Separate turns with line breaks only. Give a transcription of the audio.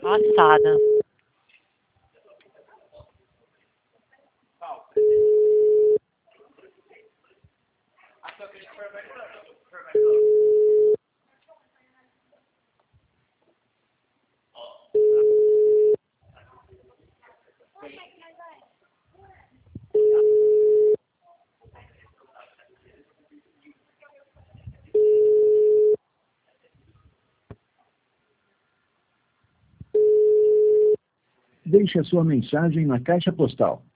Assada.
Deixe a sua mensagem na caixa postal